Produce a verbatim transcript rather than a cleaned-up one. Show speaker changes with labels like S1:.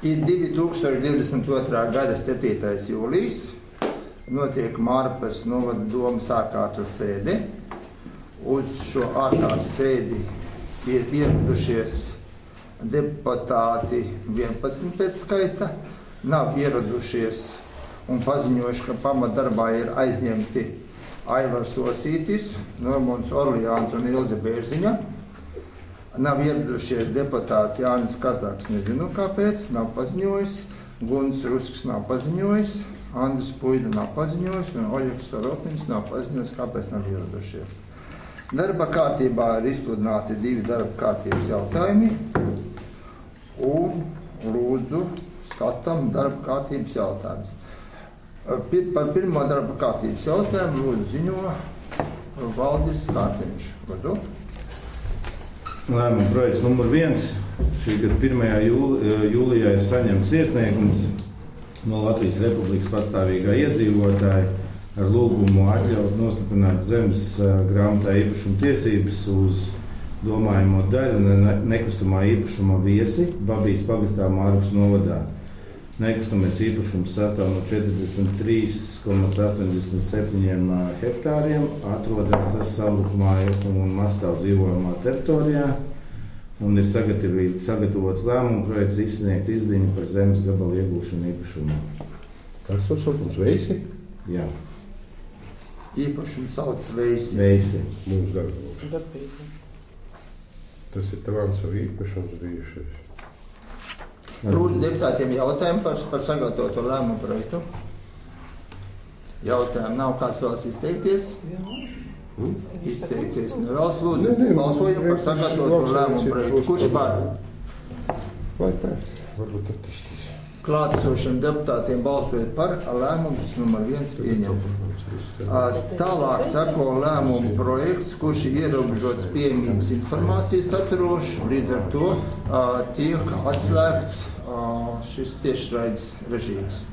S1: Ir divi tūkstoši divdesmit otrā gada septītais jūlijas, notiek Mārpas novada domas ārkārtas sēde. Uz šo ārkārtas sēdi ir ieradušies deputāti vienpadsmit pēc skaita, nav ieradušies un paziņojuši, ka pamatdarbā ir aizņemti Aivars Osītis, Normons Orlijāns un Ilze Bērziņa. Nav ieradušies deputāts Jānis Kazaks, nezinu kāpēc, nav paziņojis, Guns Rusks nav paziņojis, Andris Puida nav paziņojis un Oļegs Sorotins nav paziņojis, kāpēc nav ieradušies. Darba kārtībā ir izsludināti divi darba kārtības jautājumi un lūdzu skatam darba kārtības jautājumus. Par pirmo darba kārtības jautājumu lūdzu ziņo Valdis Kārtiņš. Lūdzu.
S2: Lēmuma projekts numur viens. Šī gada pirmajā jūlijā ir saņemts iesniegums no Latvijas Republikas patstāvīgā iedzīvotāja ar lūgumu atļaut nostiprināt zemes grāmatā īpašuma tiesības uz domājamo daļu nekustamā īpašuma viesi Babijas pagastā Mārpas novadā. Nekustamais īpašums sastāv no četrdesmit trīs komats astoņdesmit septiņi hektāriem, atrodas tas Savrukumāja un Mastāv dzīvojamā teritorijā un ir sagatavots lēmuma projekts izsniegt izziņu par zemes gabalu iegūšanu īpašumā.
S3: Kāds nosaukums? Veisi?
S2: Jā.
S1: Īpašums sauc Veisi.
S2: Veisi.
S3: Mums darbos. Tas ir tavāns savu īpašums bijušies.
S1: Lūdzu deputātiem jautājumu par, par sagatavoto lēmumu projektu. Jautājumu nav, kāds vēlas izteikties? Hmm? Izteikties nevēlas. Lūdzu, ne, ne, balsojam par sagatavoto lēmumu projektu. Kurš par?
S3: Vai pēc? Varbūt attīstīs.
S1: Klātesošiem deputātiem balsojot par, lēmums numur viens pieņemts. Tālāk sako lēmumu projekts, kurš ir ierobežots pieejamības informācijas saturošs, līdz ar to tiek atslēgts šis tiešraides režīms.